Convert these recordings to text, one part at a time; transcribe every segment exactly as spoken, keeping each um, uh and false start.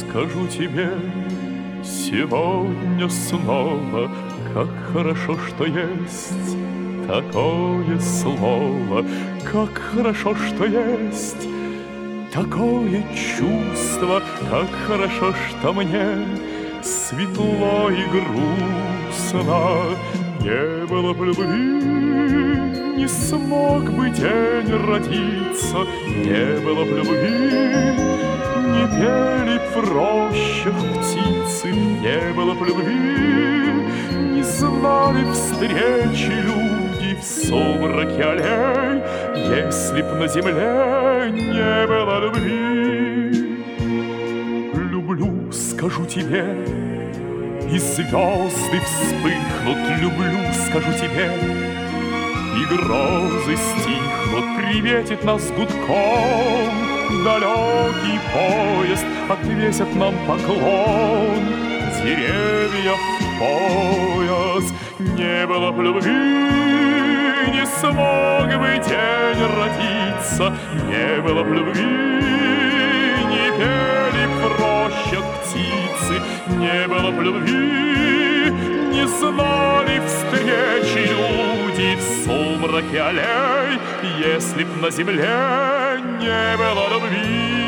скажу тебе сегодня снова, как хорошо, что есть такое слово, как хорошо, что есть такое чувство, как хорошо, что мне светло и грустно. Не было б любви, не смог бы день родиться, не было б любви, не пели б в рощах птицы, не было б любви, не знали встречи люди в сумраке аллей, если б на земле не было любви. Люблю, скажу тебе, и звезды вспыхнут, люблю, скажу тебе, и грозы стихнут, приветит нас гудком далекий поезд, отвесят нам поклон деревья в пояс. Не было б любви, не смог бы день родиться, не было б любви, не пели б в рощах птицы, не было б любви, не знали встречи люди в сумраке аллей, если б на земле не было любви.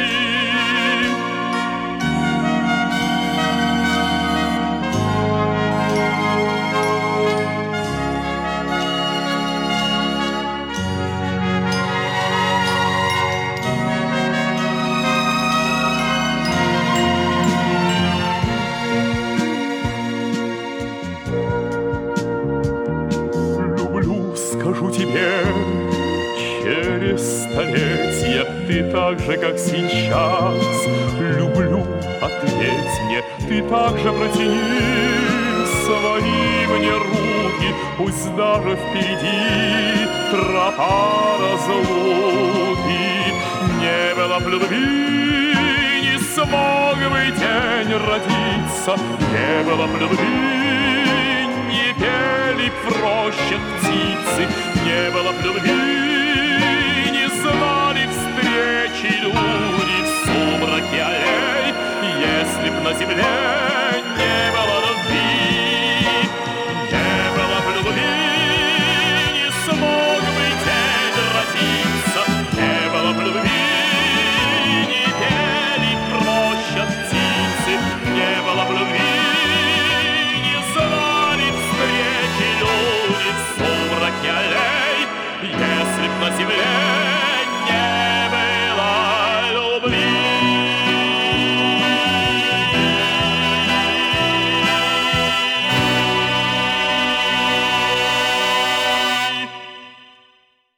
Скажу тебе, через столетия ты так же, как сейчас. Люблю, ответь мне, ты так же протяни свои мне руки, пусть даже впереди тропа разлуки. Не было б любви, не смог бы день родиться, не было б любви, не пели б в рощах птицы, не было б любви, не знали встречи люди в сумраке аллей, если б на земле не было любви. Не было б любви, не смог бы день родиться, не было б любви, не пели б в рощах птицы, не было б любви, не знали встречи люди в сумраке аллей, если б на земле